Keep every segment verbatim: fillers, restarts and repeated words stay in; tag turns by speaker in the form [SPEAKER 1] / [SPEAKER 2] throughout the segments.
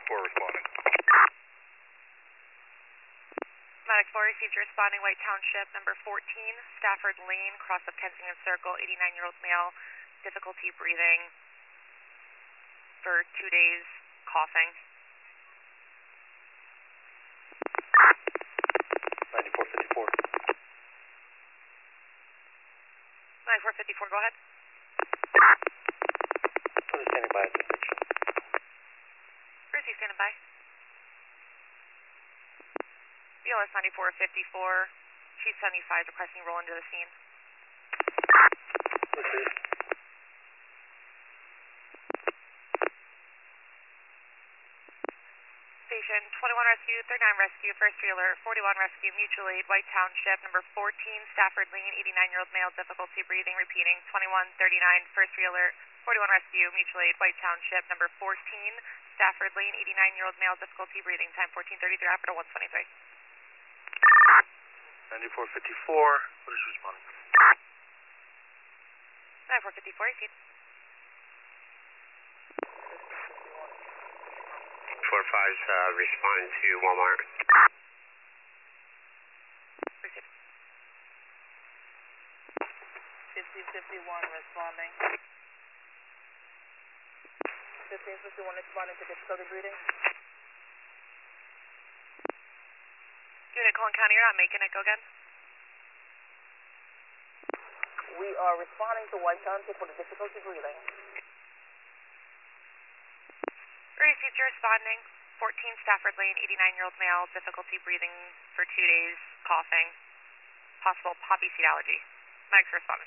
[SPEAKER 1] four responding.
[SPEAKER 2] Medic four received your responding White Township, number fourteen, Stafford Lane, cross of Kensington Circle, eighty-nine-year-old male, difficulty breathing for two days, coughing.
[SPEAKER 1] ninety-four fifty-four.
[SPEAKER 2] ninety-four fifty-four, go ahead.
[SPEAKER 1] Who's standing by at the station?
[SPEAKER 2] Where's he standing by? B L S ninety-four fifty-four, Chief seventy-five requesting roll into the scene.
[SPEAKER 1] Receive.
[SPEAKER 2] Station twenty-one Rescue, thirty-nine Rescue, first alert, forty-one Rescue, Mutual Aid, White Township, number fourteen, Stafford Lane, eighty-nine-year-old male, difficulty breathing, repeating, twenty-one thirty-nine, first alert, forty-one Rescue, Mutual Aid, White Township, number fourteen, Stafford Lane, eighty-nine-year-old male, difficulty breathing, time fourteen thirty-three, operator one twenty-three.
[SPEAKER 1] ninety-four fifty-four, what is responding?
[SPEAKER 2] ninety-four fifty-four, received.
[SPEAKER 3] four fives uh, respond to Walmart.
[SPEAKER 2] Received.
[SPEAKER 4] fifteen fifty-one responding. fifteen fifty-one responding to difficulty breathing.
[SPEAKER 2] Unit Cullen County, you're not making it, go again.
[SPEAKER 4] We are responding to White Township for the difficulty breathing.
[SPEAKER 2] Received, you're responding. fourteen Stafford Lane, eighty-nine-year-old male, difficulty breathing for two days, coughing, possible poppy seed allergy. Mike's responding.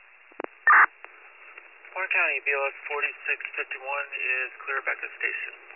[SPEAKER 1] Warren County, B L S forty-six fifty-one is clear back to station.